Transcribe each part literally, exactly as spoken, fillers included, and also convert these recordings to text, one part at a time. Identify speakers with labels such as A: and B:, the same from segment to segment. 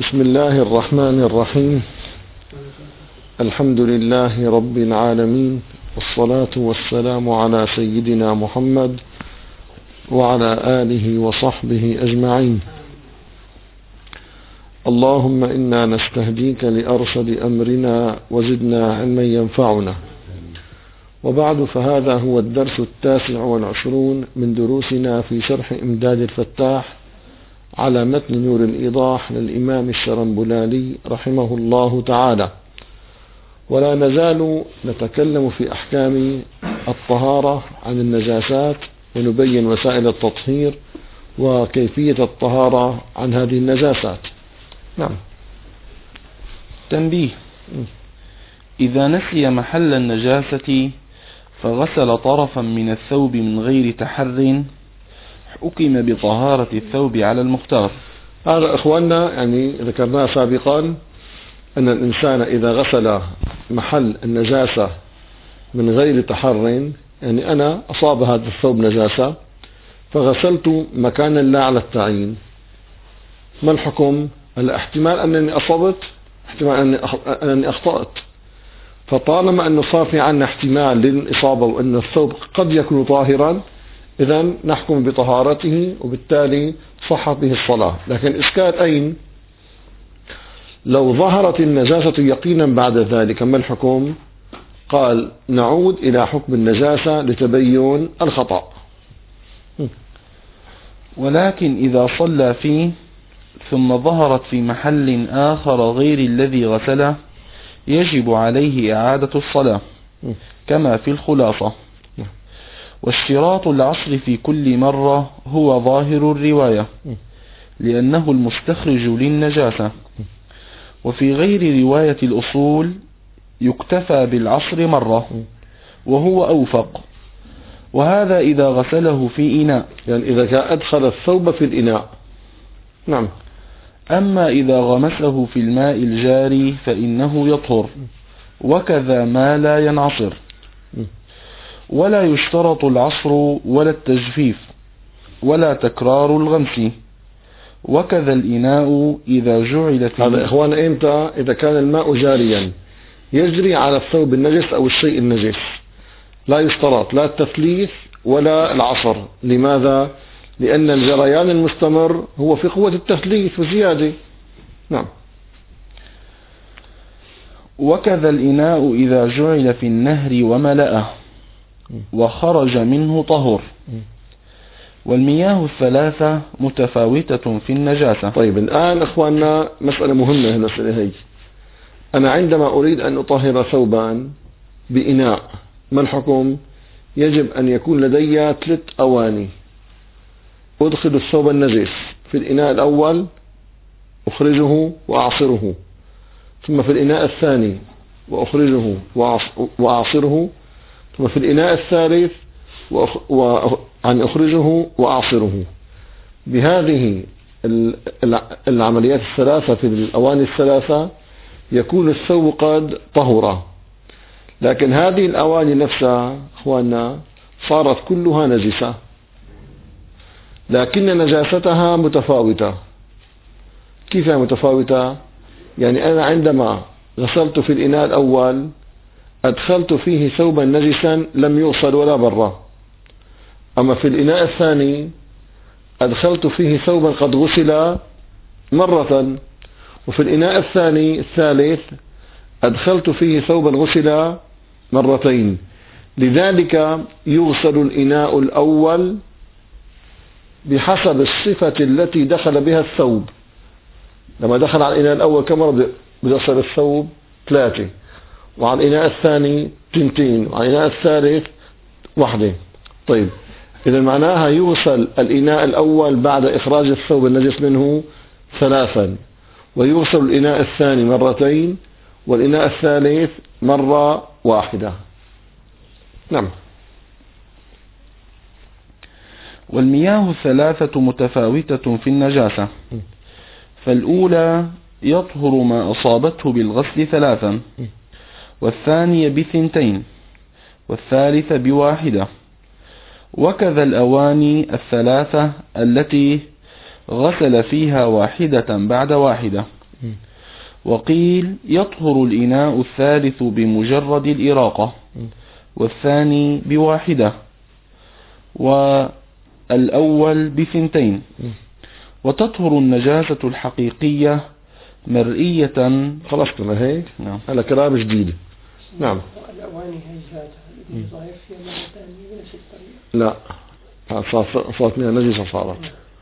A: بسم الله الرحمن الرحيم. الحمد لله رب العالمين، والصلاة والسلام على سيدنا محمد وعلى آله وصحبه أجمعين. اللهم إنا نستهديك لأرشد أمرنا وزدنا علما ينفعنا. وبعد، فهذا هو الدرس التاسع والعشرون من دروسنا في شرح إمداد الفتاح على متن نور الإيضاح للإمام الشرنبلالي رحمه الله تعالى. ولا نزال نتكلم في أحكام الطهارة عن النجاسات، ونبين وسائل التطهير وكيفية الطهارة عن هذه النجاسات. نعم.
B: تنبيه: إذا نسي محل النجاسة فغسل طرفا من الثوب من غير تحر حكم بطهارة الثوب على المختار.
A: هذا إخواننا يعني ذكرناه سابقا، أن الإنسان إذا غسل محل النجاسة من غير تحر، يعني أنا أصاب هذا الثوب نجاسة فغسلت مكانا لا على التعيين، ما الحكم؟ الاحتمال أنني أصبت، احتمال أنني أخطأت. فطالما أنه صار في عنا احتمال للإصابة وأن الثوب قد يكون طاهرا، إذن نحكم بطهارته وبالتالي صحت به الصلاة. لكن إشكال أين؟ لو ظهرت النجاسة يقينا بعد ذلك، ما الحكم؟ قال: نعود إلى حكم النجاسة لتبين الخطأ.
B: ولكن إذا صلى فيه ثم ظهرت في محل آخر غير الذي غسله يجب عليه إعادة الصلاة كما في الخلاصة. واشتراط العصر في كل مرة هو ظاهر الرواية لأنه المستخرج للنجاسة، وفي غير رواية الأصول يكتفى بالعصر مرة وهو أوفق، وهذا إذا غسله في إناء،
A: يعني إذا كان أدخل الثوب في الإناء. نعم.
B: أما إذا غمسه في الماء الجاري فإنه يطهر، وكذا ما لا ينعصر. ولا يشترط العصر ولا التجفيف ولا تكرار الغمس، وكذا الإناء إذا جعل في
A: هذا إخوان إمتى؟ إذا كان الماء جاريا يجري على الثوب النجس أو الشيء النجس، لا يشترط لا التثليث ولا العصر. لماذا؟ لأن الجريان المستمر هو في قوة التثليث وزيادة. نعم.
B: وكذا الإناء إذا جعل في النهر وملأه وخرج منه طهر. والمياه الثلاثة متفاوتة في النجاسة.
A: طيب، الآن إخواننا مسألة مهمة. المسألة هي: أنا عندما أريد أن أطهر ثوبا بإناء، ما الحكم؟ يجب أن يكون لدي ثلاث أواني. أدخل الثوب النجس في الإناء الأول، أخرجه وأعصره، ثم في الإناء الثاني وأخرجه وأعصره، ثم في الإناء الثالث وأن أخرجه وأعصره. بهذه العمليات الثلاثة في الأواني الثلاثة يكون الثوب قد طهر. لكن هذه الأواني نفسها أخواننا صارت كلها نجسة، لكن نجاستها متفاوتة. كيف متفاوتة؟ يعني أنا عندما غسلت في الإناء الأول أدخلت فيه ثوبا نجسا لم يوصل ولا برة، أما في الإناء الثاني أدخلت فيه ثوبا قد غسل مرة، وفي الإناء الثاني الثالث أدخلت فيه ثوبا غسل مرتين. لذلك يغسل الإناء الأول بحسب الصفة التي دخل بها الثوب. لما دخل على الإناء الأول كم مرة بيغسل الثوب؟ ثلاثة، وعلى الإناء الثاني تنتين، وعلى الإناء الثالث واحدة. طيب، إذا معناها يغسل الإناء الأول بعد إخراج الثوب النجس منه ثلاثا، ويغسل الإناء الثاني مرتين، والإناء الثالث مرة واحدة. نعم.
B: والمياه الثلاثة متفاوتة في النجاسة، فالأولى يطهر ما أصابته بالغسل ثلاثا، والثانية بثنتين، والثالثة بواحدة. وكذا الأواني الثلاثة التي غسل فيها واحدة بعد واحدة، وقيل يطهر الإناء الثالث بمجرد الإراقة والثاني بواحدة والأول بثنتين. وتطهر النجاسة الحقيقية مرئية.
A: خلاص كما هيك.
B: نعم.
A: هلا كلام جديد. نعم.
C: الأواني هي ذاتها التي ظاهر فيها مرة ثانية بنفس الطريقة.
A: لا صارت منها نجسة صارت.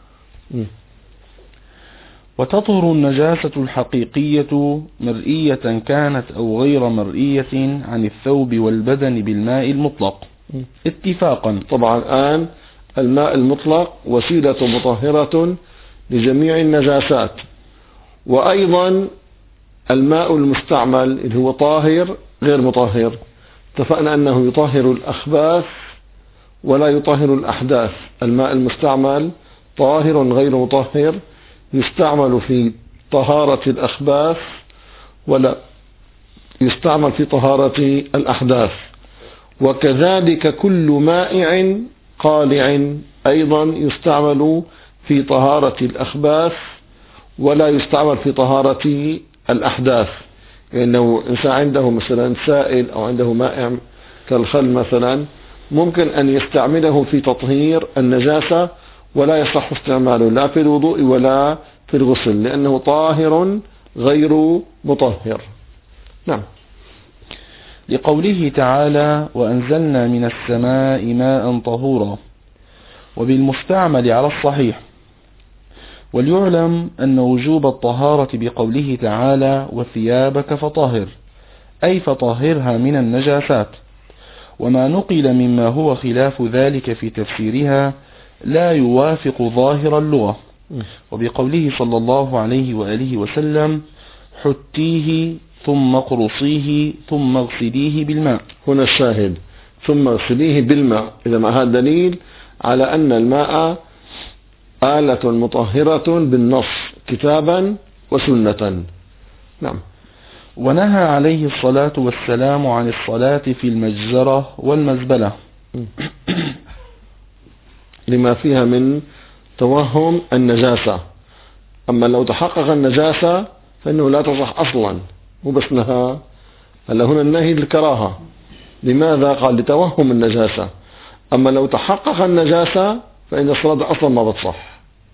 B: وتطهر النجاسة الحقيقية مرئية كانت أو غير مرئية عن الثوب والبدن بالماء المطلق اتفاقا.
A: طبعا الآن الماء المطلق وسيلة مطهرة لجميع النجاسات، وأيضا الماء المستعمل اللي هو طاهر غير مطهر، اتفقنا أنه يطهر الأخباث ولا يطهر الأحداث. الماء المستعمل طاهر غير مطهر، يستعمل في طهارة الأخباث ولا يستعمل في طهارة الأحداث. وكذلك كل مائع قالع أيضا يستعمل في طهارة الأخباث ولا يستعمل في طهارة الأحداث. لأنه يعني إنسان عنده مثلا سائل أو عنده مائع كالخل مثلا، ممكن أن يستعمله في تطهير النجاسة ولا يصح استعماله لا في الوضوء ولا في الغسل، لأنه طاهر غير مطهر. نعم.
B: لقوله تعالى وأنزلنا من السماء ماء طهورا، وبالمستعمل على الصحيح. وليعلم أن وجوب الطهارة بقوله تعالى وثيابك فطهر، أي فطهرها من النجاسات. وما نقل مما هو خلاف ذلك في تفسيرها لا يوافق ظاهر اللغة. وبقوله صلى الله عليه وآله وسلم حتيه ثم اقرصيه ثم اغسليه بالماء.
A: هنا الشاهد ثم اغسليه بالماء، إذا ما هذا دليل على أن الماء آلة مطهرة بالنص كتابا وسنة. نعم.
B: ونهى عليه الصلاة والسلام عن الصلاة في المجزرة والمزبلة
A: لما فيها من توهم النجاسة. أما لو تحقق النجاسة فإنه لا تصح أصلا، مو بس نهى. هلا هنا النهي للكراهة. لماذا؟ قال لتوهم النجاسة. أما لو تحقق النجاسة فإن الصلاة أصلا ما بتصح.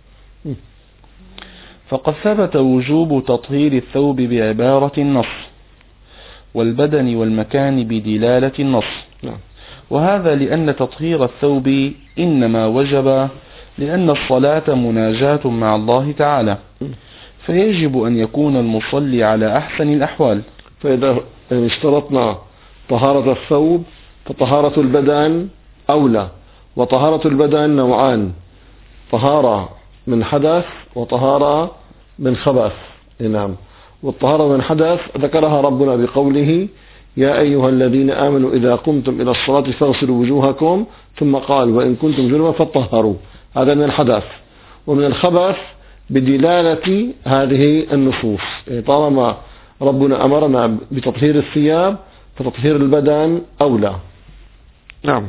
B: فقد ثبت وجوب تطهير الثوب بعبارة النص، والبدن والمكان بدلالة النص. وهذا لأن تطهير الثوب إنما وجب لأن الصلاة مناجاة مع الله تعالى، فيجب أن يكون المصلي على أحسن الأحوال.
A: فإذا اشترطنا طهارة الثوب فطهارة البدن أولى. وطهارة البدن نوعان: طهارة من حدث وطهارة من خبث. نعم. والطهارة من حدث ذكرها ربنا بقوله يا أيها الذين آمنوا إذا قمتم إلى الصلاة فاغسلوا وجوهكم، ثم قال وإن كنتم جنبا فطهروا. هذا من الحدث. ومن الخبث بدلالة هذه النصوص. يعني طالما ربنا أمرنا بتطهير الثياب فتطهير البدن أولى. نعم.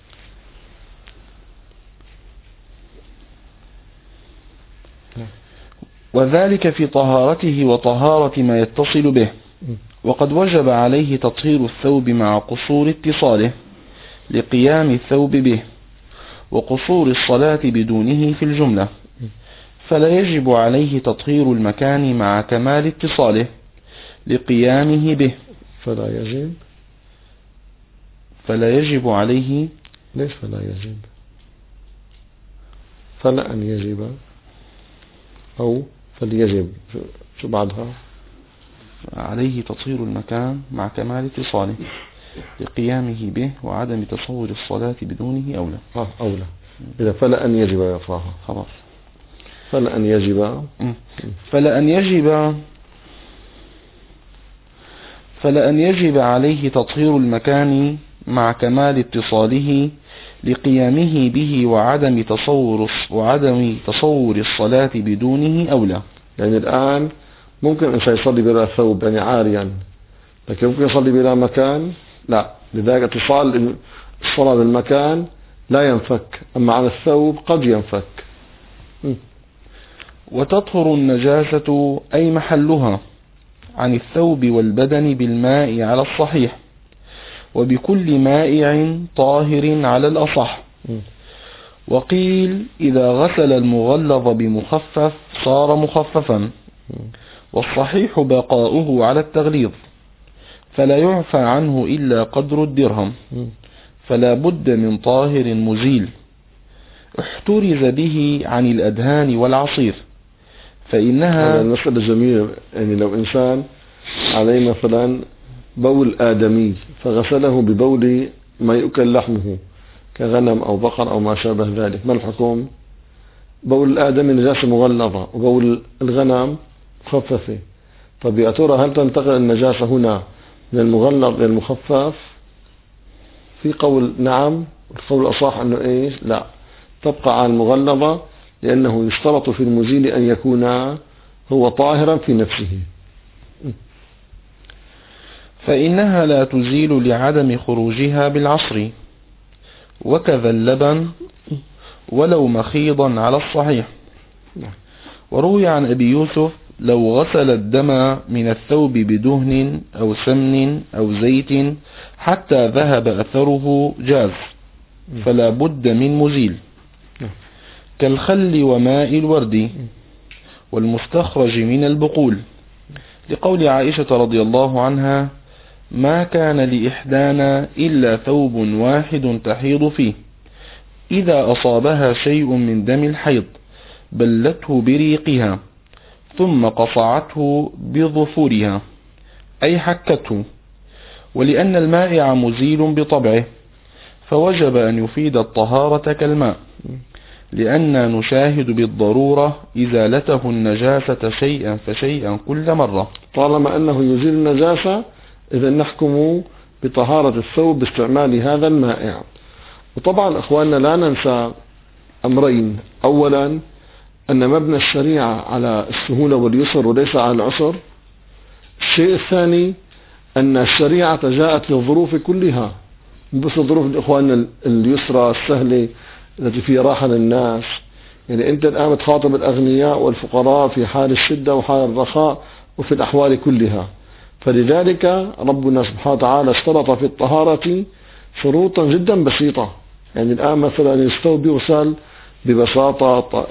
B: وذلك في طهارته وطهارة ما يتصل به. وقد وجب عليه تطهير الثوب مع قصور اتصاله لقيام الثوب به، وقصور الصلاة بدونه في الجملة. فلا يجب عليه تطهير المكان مع كمال اتصاله لقيامه به.
A: فلا يجب
B: فلا يجب عليه.
A: ليش فلا يجب؟ فلا أن يجب أو فليجب. شو بعدها؟
B: عليه تطهير المكان مع كمال اتصاله لقيامه به وعدم تصور الصلاة بدونه أولى.
A: آه أولى. إذا فلا أن يجب يقراها
B: خلاص.
A: فلا أن يجب
B: فلا أن يجب فلا أن يجب عليه تطهير المكان مع كمال اتصاله لقيامه به وعدم تصور وعدم تصور الصلاة بدونه أولى.
A: يعني الآن ممكن إنسان يصلي بلا ثوب يعني عاريا، لكن ممكن يصلي بلا مكان لا. لذلك اتصال الصلاة بالمكان لا ينفك، أما على الثوب قد ينفك.
B: وتطهر النجاسة أي محلها عن الثوب والبدن بالماء على الصحيح، وبكل مائع طاهر على الأصح. وقيل إذا غسل المغلظ بمخفف صار مخففا، والصحيح بقاؤه على التغليظ، فلا يعفى عنه إلا قدر الدرهم، فلا بد من طاهر مزيل احترز به عن الأدهان والعصير، فإنها
A: هذا المسألة جميلة. يعني لو إنسان عليه مثلا بول آدمي فغسله ببول ما يؤكل لحمه كغنم أو بقر أو ما شابه ذلك، ما الحكم؟ بول الآدمي نجاسة مغلظة وبول الغنم مخففة. طب يا ترى هل تنتقل النجاسة هنا من المغلظ إلى المخفف؟ في قول نعم، القول الأصح أنه إيش؟ لا، تبقى على المغلظة، لأنه يشترط في المزيل أن يكون هو طاهرا في نفسه.
B: فإنها لا تزيل لعدم خروجها بالعصر، وكذا اللبن ولو مخيضا على الصحيح. وروي عن أبي يوسف لو غسل الدم من الثوب بدهن أو سمن أو زيت حتى ذهب أثره جاز، فلا بد من مزيل، كالخل وماء الورد والمستخرج من البقول، لقول عائشة رضي الله عنها: ما كان لإحدانا إلا ثوب واحد تحيض فيه، إذا أصابها شيء من دم الحيض بلته بريقها ثم قصعته بظفورها، أي حكته، ولأن المائع مزيل بطبعه فوجب أن يفيد الطهارة كالماء، لأننا نشاهد بالضرورة إزالته النجاسة شيئا فشيئا كل مرة.
A: طالما أنه يزيل النجاسة إذا نحكم بطهارة الثوب باستعمال هذا المائع. وطبعا أخواننا لا ننسى أمرين: أولا أن مبنى الشريعة على السهولة واليسر وليس على العسر. الشيء الثاني أن الشريعة جاءت للظروف كلها، بس الظروف إخواننا اليسرى السهلة التي فيها راحة للناس. يعني أنت الآن تخاطب الأغنياء والفقراء في حال الشدة وحال الرخاء وفي الأحوال كلها، فلذلك ربنا سبحانه وتعالى اشترط في الطهارة شروطا جدا بسيطة. يعني الآن مثلا الثوب يغسل ببساطة،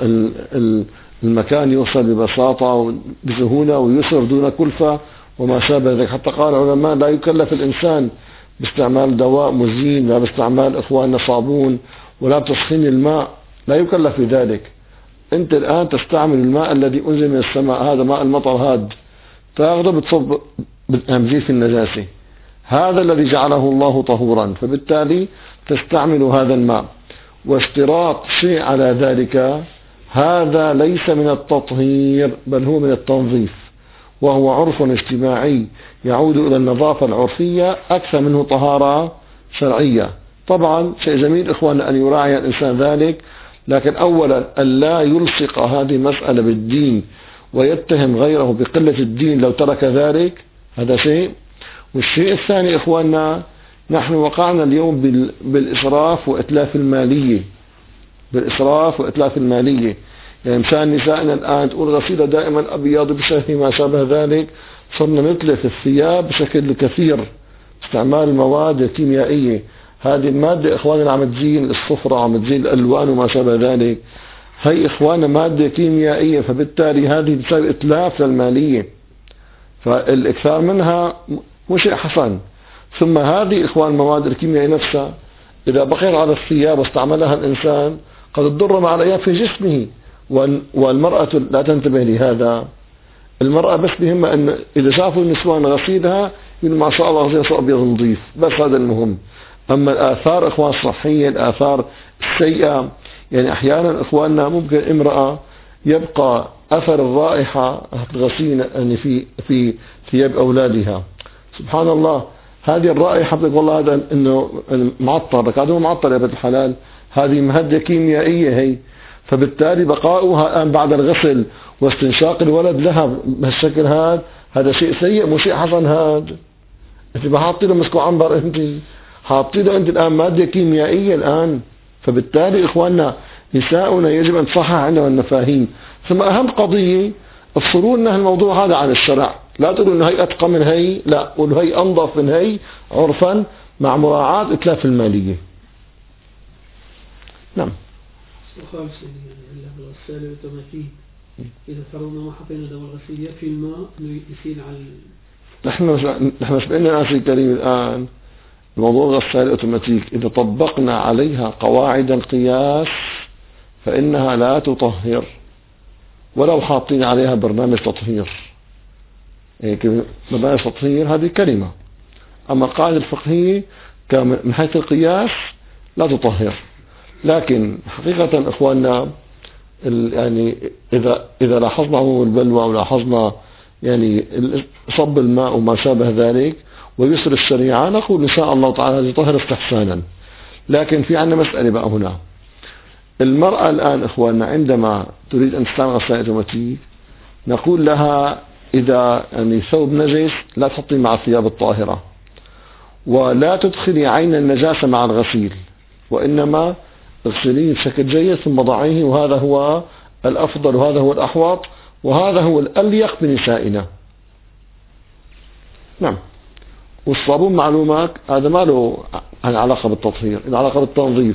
A: المكان يغسل ببساطة بسهولة ويسر دون كلفة وما شابه ذلك. حتى قال العلماء لا يكلف الإنسان باستعمال دواء مزيل، لا باستعمال إخواننا صابون، ولا بتسخين الماء، لا يكلف بذلك. أنت الآن تستعمل الماء الذي أنزل من السماء، هذا ماء المطر، هذا تأخذه بتصب بالتنزيل في النجاسة، هذا الذي جعله الله طهورا، فبالتالي تستعمل هذا الماء. واشتراط شيء على ذلك هذا ليس من التطهير بل هو من التنظيف، وهو عرف اجتماعي يعود إلى النظافة العرفية أكثر منه طهارة شرعية. طبعا شيء جميل إخواننا أن يراعي الإنسان ذلك، لكن أولا أن لا يلصق هذه المسألة بالدين ويتهم غيره بقلة الدين لو ترك ذلك، هذا شيء. والشيء الثاني إخواننا، نحن وقعنا اليوم بالإسراف وإتلاف المالية، بالإسراف وإتلاف المالية. يعني مشان نسائنا الآن تقول غسيلة دائما أبيض بشكل ما شابه ذلك، صرنا نتلف الثياب بشكل كثير، استعمال المواد الكيميائية. هذه المادة إخواننا عم تزين الصفرة، عم تزين الألوان وما شابه ذلك، هي إخواننا مادة كيميائية، فبالتالي هذه بسبب إتلاف للمالية، فالإكثار منها مش شيء حسن. ثم هذه إخوان المواد الكيميائية نفسها إذا بقيت على الثياب واستعملها الإنسان قد تضر مع الأيام في جسمه، والمرأة لا تنتبه لهذا. المرأة بس بهمها أن إذا شافوا النسوان غسيلها يقول ما شاء الله غسيل أبيض نظيف، بس هذا المهم. أما الآثار إخوان الصحية، الآثار السيئة، يعني أحيانا إخواننا ممكن امرأة يبقى أثر الرائحة الغسيل يعني في في ثياب أولادها، سبحان الله، هذه الرائحة بتقول والله هذا إنه معطر، هذا هو معطر يا بنت الحلال، هذه مادة كيميائية هي، فبالتالي بقاؤها الآن بعد الغسل واستنشاق الولد لها بهالشكل هذا، هذا شيء سيء مو شيء حسن. هذا أنت بحاطي له مسكو عنبر، أنت حاطي له أنت الآن مادة كيميائية الآن. فبالتالي إخواننا نساؤنا يجب أن تصحح عندنا المفاهيم. ثم أهم قضية افصلوا لنا الموضوع هذا عن الشرع، لا تقولوا إنه هي أتقى من هي، لا قولوا هي أنظف من هي عرفا مع مراعاة إتلاف المالية. نعم.
C: وخامس الغسالة الأوتوماتيك إذا فرضنا ما حطينا دواء الغسيل يكفي الماء إنه يسيل على
A: نحن نحن مش بقينا ناس الكريم الآن موضوع الغسالة الأوتوماتيك إذا طبقنا عليها قواعد القياس فإنها لا تطهر ولو حاطين عليها برنامج تطهير. يعني برنامج تطهير هذه كلمة، أما القاعدة الفقهية من حيث القياس لا تطهر. لكن حقيقة إخواننا يعني إذا إذا لاحظنا عموم البلوى ولاحظنا يعني صب الماء وما شابه ذلك ويسر الشريعة نقول إن شاء الله تعالى يطهر استحسانا. لكن في عندنا مسألة بقى هنا، المرأة الآن إخواننا عندما تريد أن تستعمل غسالة أوتوماتيك نقول لها إذا يعني ثوب نجس لا تحطي مع الثياب الطاهرة، ولا تدخلي عين النجاسة مع الغسيل، وإنما اغسليه بشكل جيد ثم ضعيه، وهذا هو الأفضل وهذا هو الأحوط وهذا هو الأليق بنسائنا. نعم. والصابون معلومات هذا ما له علاقة بالتطهير، له علاقة بالتنظيف.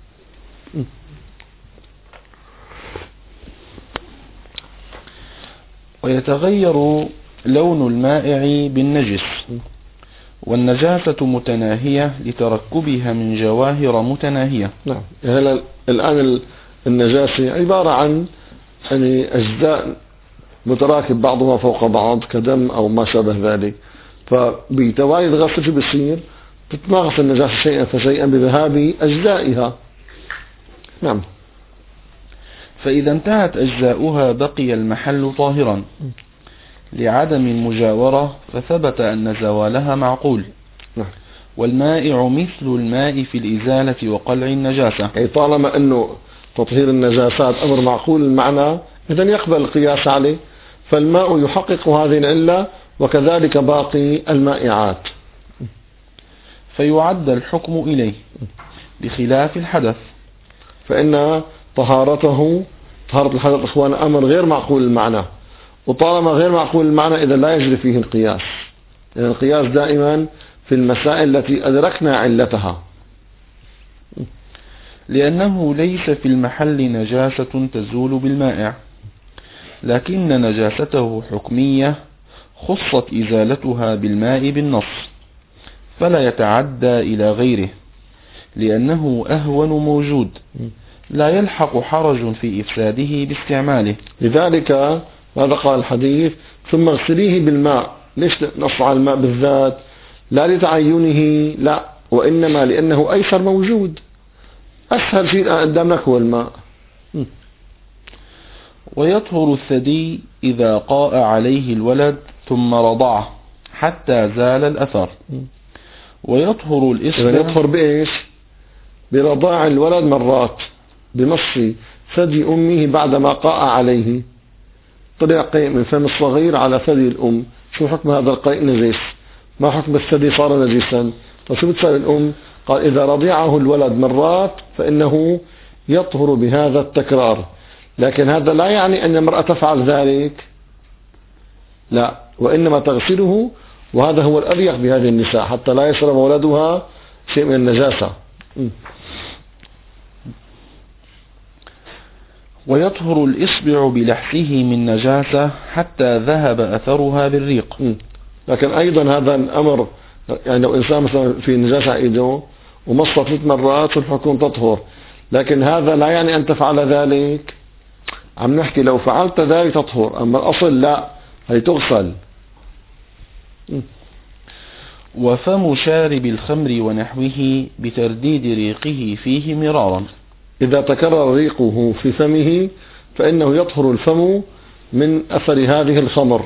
B: ويتغير لون المائع بالنجس، والنجاسة متناهية لتركبها من جواهر متناهية.
A: نعم. هلا الآن النجاسة عبارة عن يعني أجزاء متراكب بعضها فوق بعض كدم أو ما شابه ذلك، فبتوالي الغسل شو بيصير؟ تتناقص النجاسة شيئا فشيئا بذهاب أجزائها. نعم.
B: فإذا انتهت أجزاؤها بقي المحل طاهرا لعدم المجاورة، فثبت أن زوالها معقول.
A: نعم.
B: والمائع مثل الماء في الإزالة وقلع النجاسة.
A: أي طالما أنه تطهير النجاسات أمر معقول المعنى إذن يقبل القياس عليه، فالماء يحقق هذه العلة وكذلك باقي المائعات،
B: فيعد الحكم إليه بخلاف الحدث،
A: فإن طهارته طهارة الحدث إخوان أمر غير معقول المعنى، وطالما غير معقول المعنى إذا لا يجري فيه القياس، لأن يعني القياس دائما في المسائل التي أدركنا علتها،
B: لأنه ليس في المحل نجاسة تزول بالمائع، لكن نجاسته حكمية خصت إزالتها بالماء بالنص، فلا يتعدى إلى غيره لأنه أهون موجود لا يلحق حرج في إفساده باستعماله.
A: لذلك ماذا قال الحديث؟ ثم اغسليه بالماء. ليش نص على الماء بالذات؟ لا لتعينه، لا، وإنما لأنه أيسر موجود، أسهل شيء قدامك هو الماء.
B: ويطهر الثدي إذا قاء عليه الولد ثم رضعه حتى زال الأثر. ويطهر الإصبع.
A: يطهر بإيش؟ برضاع الولد مرات، بمص ثدي أمه بعدما قاء عليه، طلع قيء من فم الصغير على ثدي الأم. شو حكم هذا القيء؟ نجس. ما حكم الثدي؟ صار نجسا. فشو بتسأل الأم؟ قال إذا رضعه الولد مرات فإنه يطهر بهذا التكرار، لكن هذا لا يعني أن المرأة تفعل ذلك، لا، وإنما تغسله، وهذا هو الأليق بهذه النساء حتى لا يشرب ولدها شيء من النجاسة.
B: ويطهر الإصبع بلحسه من نجاسة حتى ذهب أثرها بالريق.
A: لكن أيضا هذا الأمر يعني لو إنسان مثلا في نجاسة إيده ومصت ثلاث مرات الحكم تطهر، لكن هذا لا يعني أن تفعل ذلك. عم نحكي لو فعلت ذلك تطهر، أما الأصل لا، هي تغسل.
B: وفم شارب الخمر ونحوه بترديد ريقه فيه مرارا.
A: إذا تكرر ريقه في فمه فإنه يطهر الفم من أثر هذه الخمر.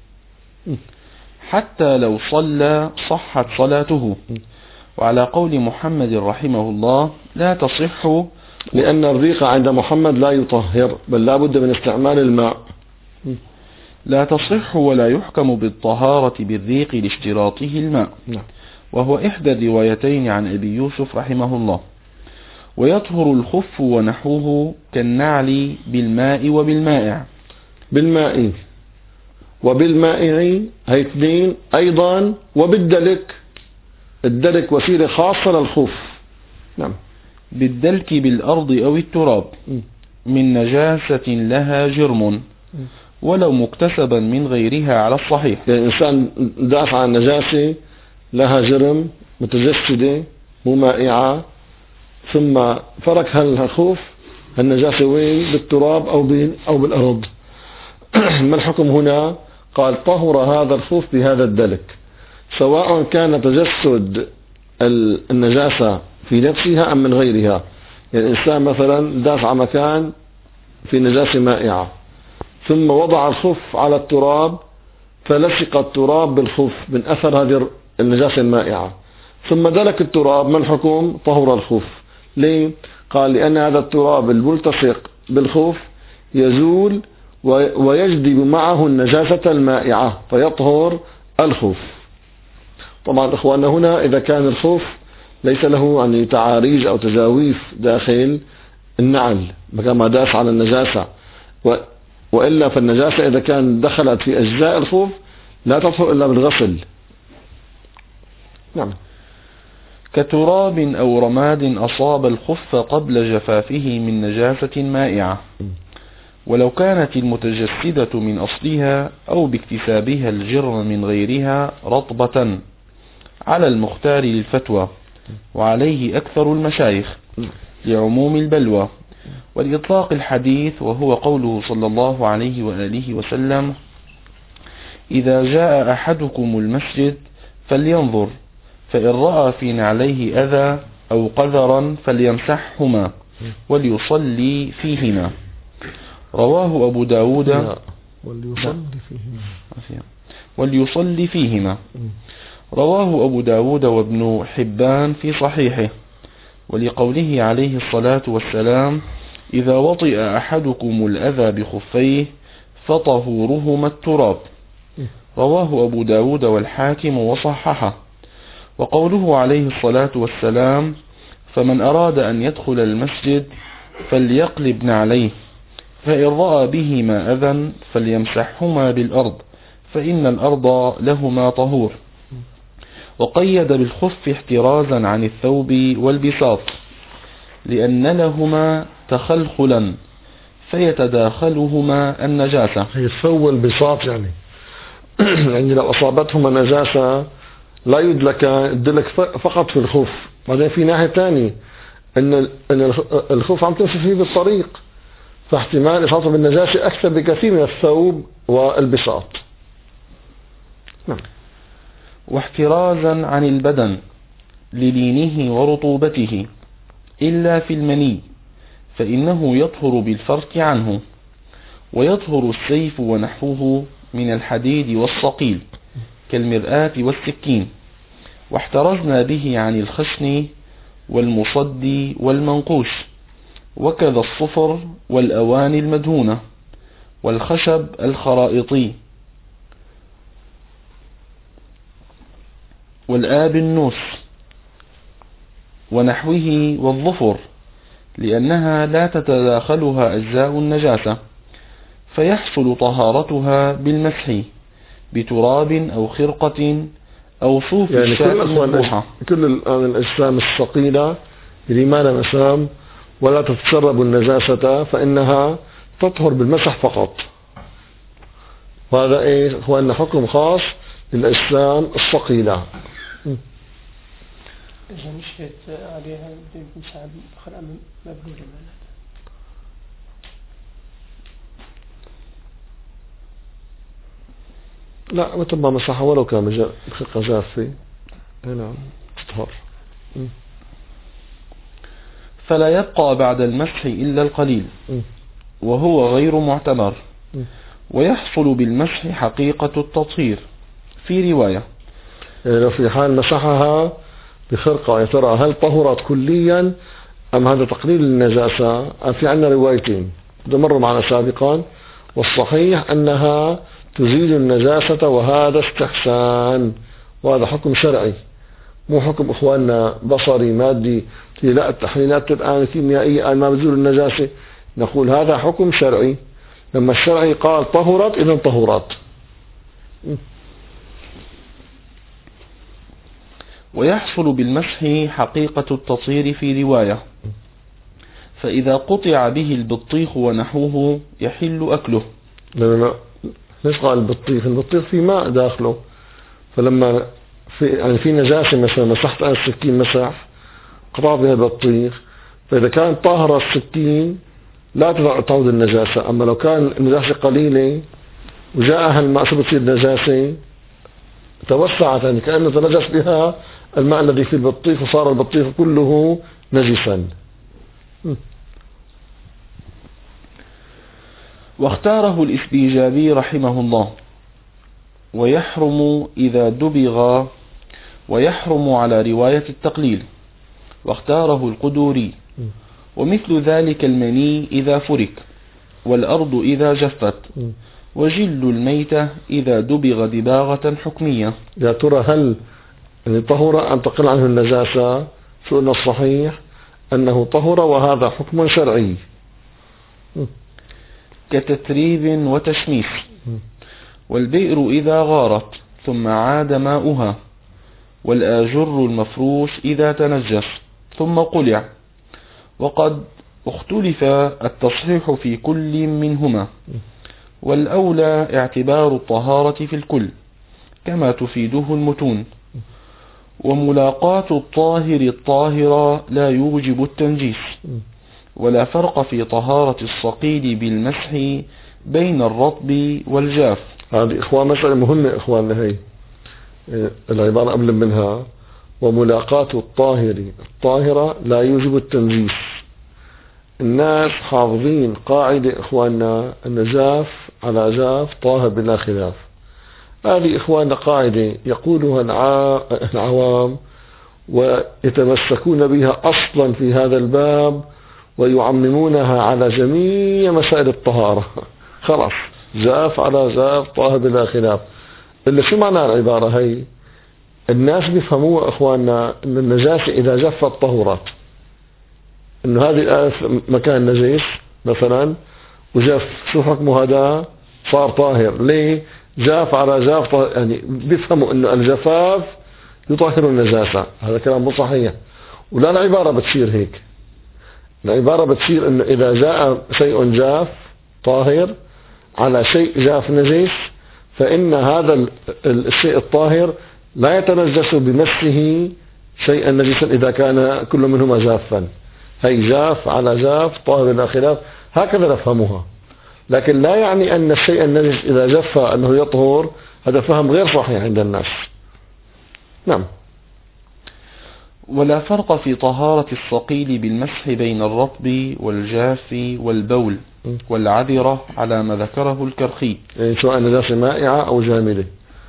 B: حتى لو صلى صحت صلاته، وعلى قول محمد رحمه الله لا تصح،
A: لأن الريق عند محمد لا يطهر بل لا بد من استعمال الماء.
B: لا تصح ولا يحكم بالطهارة بالريق لاشتراطه الماء، وهو إحدى الروايتين عن أبي يوسف رحمه الله. ويطهر الخف ونحوه كالنعل بالماء وبالمائع.
A: بالماء وبالمائع هي اثنين أيضا، وبالدلك. الدلك وسيلة خاصة للخف. نعم.
B: بالدلك بالأرض أو التراب من نجاسة لها جرم ولو مكتسبا من غيرها على الصحيح.
A: يعني الإنسان دافع عن نجاسة لها جرم متجسدة مو مائعة، ثم فرك هالخوف النجاسة وين؟ بالتراب أو أو بالأرض. ما الحكم هنا؟ قال طهر هذا الخوف بهذا الدلك، سواء كان تجسد النجاسة في نفسها أم من غيرها. يعني الإنسان مثلا دافع مكان في نجاسة مائعة ثم وضع الخف على التراب فلصق التراب بالخف من أثر هذه النجاسة المائعة، ثم دلك التراب. ما الحكم؟ طهر الخف. ليه؟ قال لأن هذا التراب الملتصق بالخف يزول ويجذب معه النجاسة المائعة فيطهر الخف. طبعا إخواننا هنا إذا كان الخف ليس له يعني تعاريج أو تجاويف داخل النعل كما داس على النجاسة، وإلا فالنجاسة إذا كان دخلت في أجزاء الخف لا تطهر إلا بالغسل. نعم.
B: كتراب أو رماد أصاب الخف قبل جفافه من نجاسة مائعة، ولو كانت المتجسدة من أصلها أو باكتسابها الجرم من غيرها رطبة على المختار للفتوى، وعليه أكثر المشايخ لعموم البلوى والإطلاق الحديث، وهو قوله صلى الله عليه وآله وسلم: إذا جاء أحدكم المسجد فلينظر، فإن رأى في نعليه أذى أو قذرا فليمسحهما وليصلي فيهما. رواه أبو داود
A: وليصلي فيهما
B: وليصلي فيهما رواه أبو داود وابن حبان في صحيحه، ولقوله عليه الصلاة والسلام: إذا وطئ أحدكم الأذى بخفيه فطهورهما التراب. رواه أبو داود والحاكم وصححه. وقوله عليه الصلاة والسلام: فمن أراد أن يدخل المسجد فليقلب نعليه، فإن رأى بهما أذى فليمسحهما بالأرض، فإن الأرض لهما طهور. وقيد بالخف احترازا عن الثوب والبساط لأن لهما تخلخلا فيتداخلهما النجاسة.
A: هي الثوب والبساط يعني يعني لو أصابتهما نجاسة لا يدلك الدلك فقط في الخف. بعدين في ناحية ثانية أن الخف عم تمشي فيه بالطريق، فاحتمال إصابته بالنجاسة أكثر بكثير من الثوب والبساط. نعم.
B: واحترازا عن البدن للينه ورطوبته إلا في المني، فإنه يطهر بالفرك عنه، ويطهر السيف ونحوه من الحديد والصقيل كالمرآة والسكين. واحترزنا به عن الخشن والمصدي والمنقوش، وكذا الصفر والأواني المدهونة والخشب الخرائطي والآب النوس ونحوه والظفر، لأنها لا تتداخلها أجزاء النجاسة، فيحصل طهارتها بالمسح بتراب أو خرقة أو صوف
A: يعني
B: الشاة
A: كل
B: المذبوحة.
A: كل الأجسام الثقيلة اللي ما لها مسام ولا تتسرب النجاسة فإنها تطهر بالمسح فقط. وهذا إيه هو أن حكم خاص للأجسام الثقيلة.
C: إذا مشيت عليها بمساعد خلق مبلول المعنى.
A: لا مثل ما مسحها ولو كان بخرقة جافة هنا تطهر.
B: فلا يبقى بعد المسح إلا القليل وهو غير معتبر. ويحصل بالمسح حقيقة التطهير في رواية.
A: يعني لو في حال مسحها بخرقة يا ترى هل طهرت كليا أم هذا تقليل النجاسة؟ في عندنا روايتين ده مروا معنا سابقا، والصحيح أنها تزيل النجاسة وهذا استحسان وهذا حكم شرعي، مو حكم إخواننا بصري مادي، لا التحليلات الآن كيميائية الآن ما بزول النجاسة. نقول هذا حكم شرعي، لما الشرعي قال طهرت إذن طهرت.
B: ويحصل بالمسح حقيقة التطهير في رواية، فإذا قطع به البطيخ ونحوه يحل أكله.
A: لا لا ليش قال البطيخ؟ البطيخ في ماء داخله، فلما في يعني في نجاسة مثلا مسحت أنا السكين مسح قطع بها البطيخ، فإذا كان طاهرة السكين لا تعود النجاسة. أما لو كان النجاسة قليلة وجاءها الماء شو بتصير نجاسة؟ توسعت، يعني كأنه تنجس بها الماء الذي في البطيخ وصار البطيخ كله نجسا.
B: واختاره الإسبيجابي رحمه الله: ويحرم إذا دبغ، ويحرم على رواية التقليل. واختاره القدوري: ومثل ذلك المني إذا فرك، والأرض إذا جفت، وجل الميتة إذا دبغ دباغة حكمية.
A: يا ترى هل يعني طهر أن تقل عنه النجاسة؟ شو أن الصحيح أنه طهر وهذا حكم شرعي
B: كتتريب وتشميس. والبئر إذا غارت ثم عاد ماؤها، والآجر المفروش إذا تنجس ثم قلع. وقد اختلف التصحيح في كل منهما، والأولى اعتبار الطهارة في الكل كما تفيده المتون. وملاقاة الطاهر الطاهر لا يوجب التنجيس. ولا فرق في طهارة الصقيل بالمسح بين الرطب والجاف.
A: هذه إخوان مسألة مهمة إخواننا، هي العبارة قبل منها: وملاقاة الطاهر الطاهرة لا يوجب التنجيس. الناس حافظين قاعدة إخواننا: النجاف على جاف طاهر بلا خلاف. هذه إخواننا قاعدة يقولها العوام ويتمسكون بها أصلا في هذا الباب ويعممونها على جميع مسائل الطهارة. خلاص جاف على جاف طاهر بلا خلاف. اللي شو معنى العبارة هي؟ الناس بيفهموها إخواننا أن النجاسة إذا جفت طهرت، أنه هذه الآية مكان نجس مثلا وجف، شو حكمه؟ هذا صار طاهر. ليه؟ جاف على جاف طاهر. يعني بيفهموا أنه الجفاف يطهر النجاسة. هذا كلام مو صحيح، ولا العبارة بتصير هيك. العبارة بتصير أنه إذا جاء شيء جاف طاهر على شيء جاف نجس، فإن هذا الشيء الطاهر لا يتنجس بمسه شيئا نجسا إذا كان كل منهما جافا. هي جاف على جاف طاهر بلا خلاف، هكذا نفهمها. لكن لا يعني أن الشيء النجس إذا جف أنه يطهر. هذا فهم غير صحيح عند الناس. نعم.
B: ولا فرق في طهارة الصقيل بالمسح بين الرطب والجاف والبول والعذرة على ما ذكره الكرخي،
A: يعني سواء نجاسة مائعة أو جامدة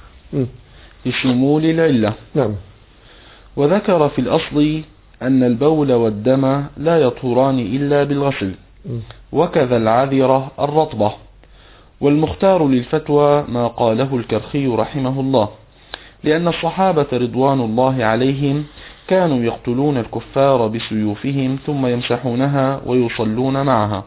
B: لشمول العلة.
A: نعم.
B: وذكر في الأصل أن البول والدم لا يطهران إلا بالغسل، وكذا العذرة الرطبة. والمختار للفتوى ما قاله الكرخي رحمه الله، لأن الصحابة رضوان الله عليهم كانوا يقتلون الكفار بسيوفهم ثم يمسحونها ويصلون معها.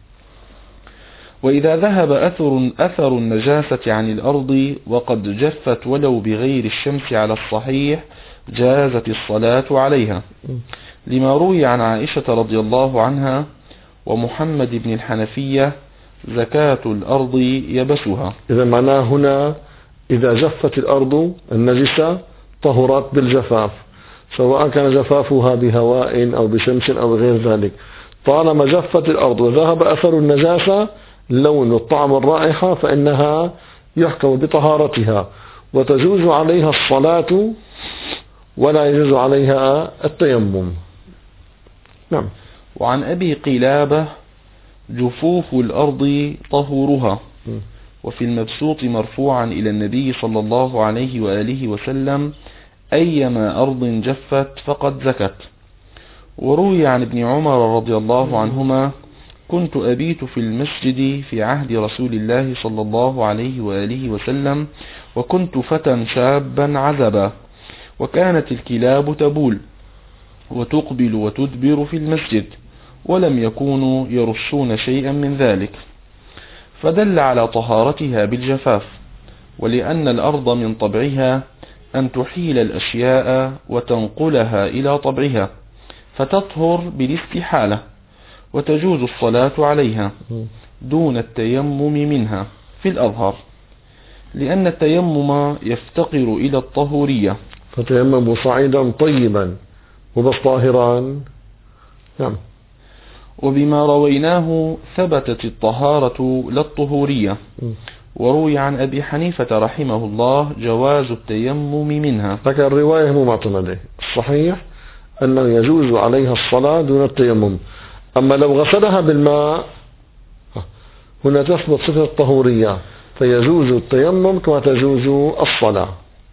B: وإذا ذهب أثر, أثر النجاسة عن الأرض وقد جفت ولو بغير الشمس على الصحيح جازت الصلاة عليها، لما روي عن عائشة رضي الله عنها ومحمد بن الحنفية: زكاة الأرض يبسها.
A: إذا معناه هنا إذا جفت الأرض النجسة طهرت بالجفاف، سواء كان جفافها بهواء أو بشمس أو غير ذلك. طالما جفت الأرض وذهب أثر النجاسة اللون والطعم والرائحة فإنها يحكم بطهارتها وتجوز عليها الصلاة ولا يجوز عليها التيمم. نعم.
B: وعن أبي قلابة: جفوف الأرض طهورها. وفي المبسوط مرفوعا إلى النبي صلى الله عليه وآله وسلم: أيما أرض جفت فقد زكت. وروي عن ابن عمر رضي الله عنهما: كنت أبيت في المسجد في عهد رسول الله صلى الله عليه وآله وسلم، وكنت فتى شابا عزبا، وكانت الكلاب تبول وتقبل وتدبر في المسجد، ولم يكونوا يرشون شيئا من ذلك، فدل على طهارتها بالجفاف، ولأن الأرض من طبعها أن تحيل الأشياء وتنقلها إلى طبعها فتطهر بالاستحالة، وتجوز الصلاة عليها دون التيمم منها في الأظهر، لأن التيمم يفتقر إلى الطهورية.
A: فتيمموا صعيدا طيبا وبس طاهران. نعم.
B: وبما رويناه ثبتت الطهارة للطهورية، وروي عن أبي حنيفة رحمه الله جواز التيمم منها،
A: لكن الرواية مو معتمدة. الصحيح أنه يجوز عليها الصلاة دون التيمم. أما لو غسلها بالماء هنا تثبت صفة الطهورية، فيجوز التيمم كما تجوز الصلاة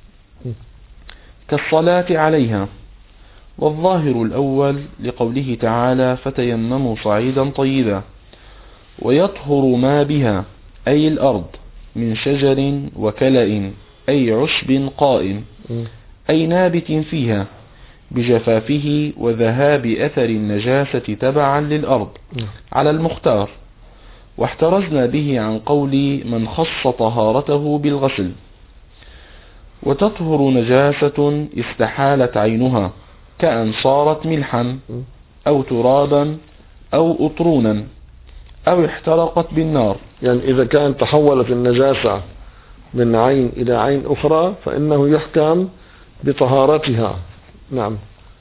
B: كالصلاة عليها. والظاهر الأول لقوله تعالى فتيمموا صعيدا طيبا، ويطهر ما بها أي الأرض من شجر وكلأ أي عشب قائم أي نابت فيها بجفافه وذهاب أثر النجاسة تبعا للأرض على المختار، واحترزنا به عن قول من خص طهارته بالغسل. وتطهر نجاسة استحالت عينها كأن صارت ملحا أو ترابا أو أطرونا أو احترقت بالنار.
A: يعني إذا كان تحولت النجاسة من عين إلى عين أخرى فإنه يحكم بطهارتها. نعم.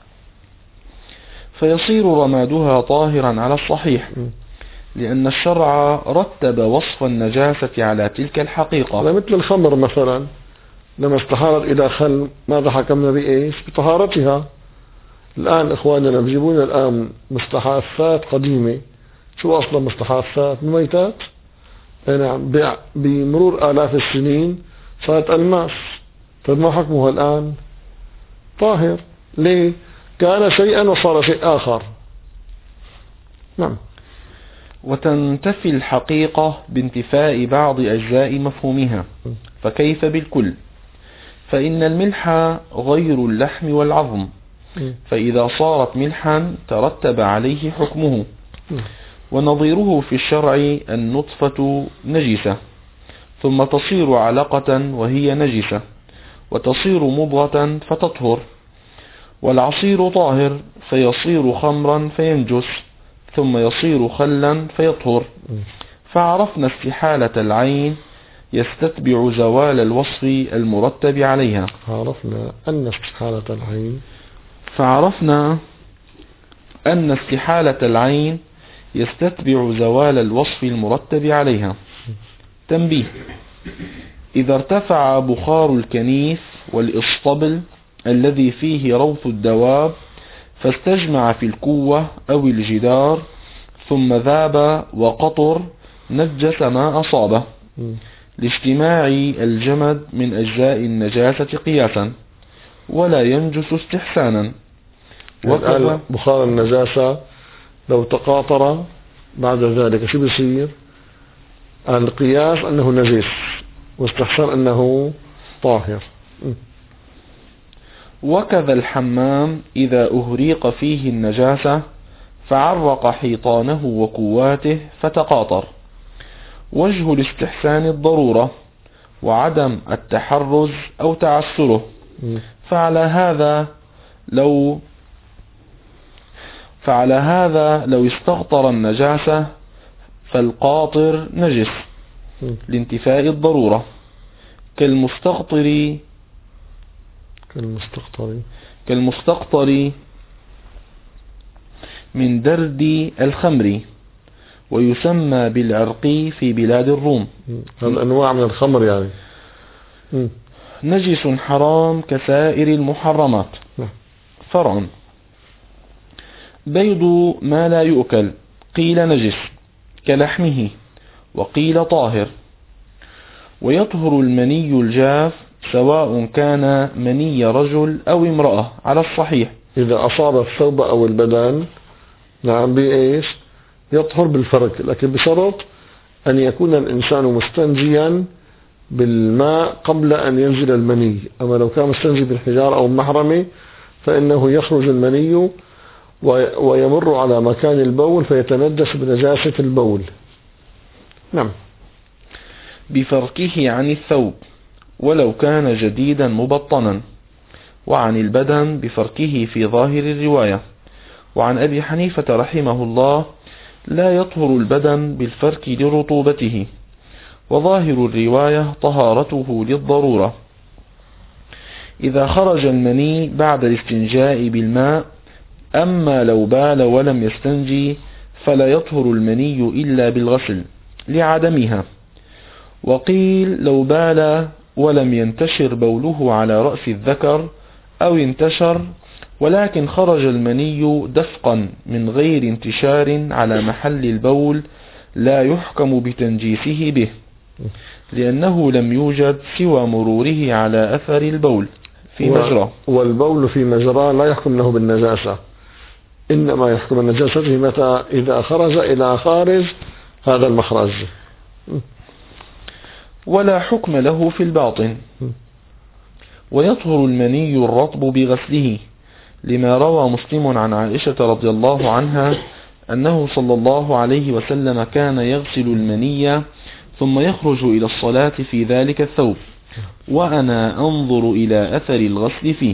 B: فيصير رمادها طاهرا على الصحيح، لأن الشرع رتب وصف النجاسة على تلك الحقيقة.
A: مثل الخمر مثلا لما استحالت إلى خل ماذا حكمنا بإيش؟ بطهارتها. الآن إخواننا بيجيبون الآن مستحاثات قديمة. شو أصلا مستحاثات؟ مميتات. نعم. بمرور آلاف السنين صارت ألماس، فما حكمها الآن؟ طاهر. ليه؟ كان شيئا وصار شيء آخر. نعم.
B: وتنتفي الحقيقة بانتفاء بعض أجزاء مفهومها، فكيف بالكل؟ فإن الملح غير اللحم والعظم، فإذا صارت ملحا ترتب عليه حكمه. ونظيره في الشرع النطفة نجسة ثم تصير علقة وهي نجسة، وتصير مضغة فتطهر. والعصير طاهر فيصير خمرا فينجس، ثم يصير خلا فيطهر. فعرفنا استحالة العين يستتبع زوال الوصف المرتب عليها.
A: عرفنا أن استحالة العين
B: فعرفنا أن استحالة العين يستتبع زوال الوصف المرتب عليها. تنبيه: إذا ارتفع بخار الكنيف والإصطبل الذي فيه روث الدواب فاستجمع في الكوة أو الجدار ثم ذاب وقطر نجس ما أصابه لاجتماع الجمد من أجزاء النجاسة قياسا، ولا ينجس استحسانا.
A: وكذا بخار النجاسة لو تقاطر بعد ذلك شو بيصير؟ القياس أنه نجس واستحسان أنه طاهر.
B: وكذا الحمام إذا أهريق فيه النجاسة فعرق حيطانه وكواته فتقاطر. وجه الاستحسان الضرورة وعدم التحرز أو تعسره. فعلى هذا لو فعلى هذا لو استغطر النجاسة فالقاطر نجس لانتفاء الضرورة، كالمستقطر
A: كالمستقطر
B: كالمستقطر من درد الخمر، ويسمى بالعرقي في بلاد الروم.
A: الأنواع من الخمر يعني م.
B: نجس حرام كسائر المحرمات. فرع: بيض ما لا يؤكل قيل نجس كلحمه وقيل طاهر. ويطهر المني الجاف سواء كان مني رجل أو امرأة على الصحيح
A: إذا أصاب الثوب أو البدن. نعم. بإيش؟ يطهر بالفرك، لكن بشرط أن يكون الإنسان مستنجيا بالماء قبل أن ينزل المني. أما لو كان مستنزي بالحجارة أو محرمي فإنه يخرج المني ويمر على مكان البول فيتندس بنجاسة البول. نعم.
B: بفركه عن الثوب ولو كان جديدا مبطنا، وعن البدن بفركه في ظاهر الرواية. وعن أبي حنيفة رحمه الله لا يطهر البدن بالفرك لرطوبته، وظاهر الرواية طهارته للضرورة. إذا خرج المني بعد الاستنجاء بالماء، أما لو بال ولم يستنجي فلا يطهر المني إلا بالغسل لعدمها. وقيل لو بال ولم ينتشر بوله على رأس الذكر أو انتشر ولكن خرج المني دفقا من غير انتشار على محل البول، لا يحكم بتنجيسه به، لأنه لم يوجد سوى مروره على أثر البول في مجرى.
A: والبول في مجرى لا يحكم له بالنجاسة، إنما يحكم النجاسة متى إذا خرج إلى خارج هذا المخرج.
B: ولا حكم له في الباطن. ويطهر المني الرطب بغسله، لما روى مسلم عن عائشة رضي الله عنها أنه صلى الله عليه وسلم كان يغسل المني ثم يخرج إلى الصلاة في ذلك الثوب، وأنا أنظر إلى أثر الغسل فيه.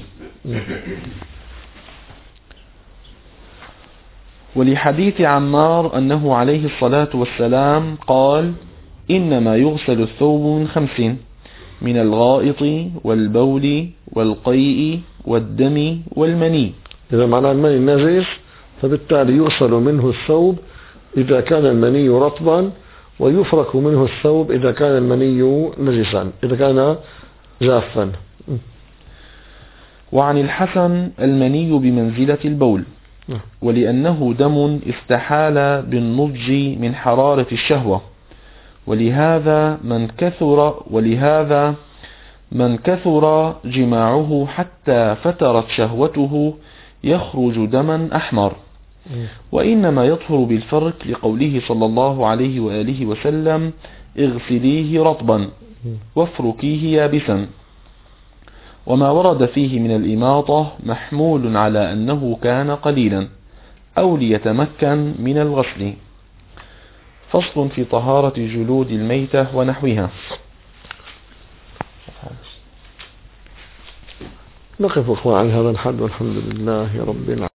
B: ولحديث عمار أنه عليه الصلاة والسلام قال: إنما يغسل الثوب من خمس: من الغائط والبول والقيء والدم والمني.
A: إذا معنى المني نجس، فبالتالي يغسل منه الثوب إذا كان المني رطبا، ويفرك منه الثوب إذا كان المني نجسا، إذا كان جافا.
B: وعن الحسن: المني بمنزلة البول، ولأنه دم استحال بالنضج من حرارة الشهوة، ولهذا من كثر ولهذا من كثر جماعه حتى فترت شهوته يخرج دما أحمر. وإنما يطهر بالفرك لقوله صلى الله عليه وآله وسلم: اغسليه رطبا وافركيه يابسا. وما ورد فيه من الإماطة محمول على أنه كان قليلا أو ليتمكن من الغسل. فصل في طهارة جلود الميتة ونحوها.
A: نقف أخوان عن هذا الحد، والحمد لله رب العالمين.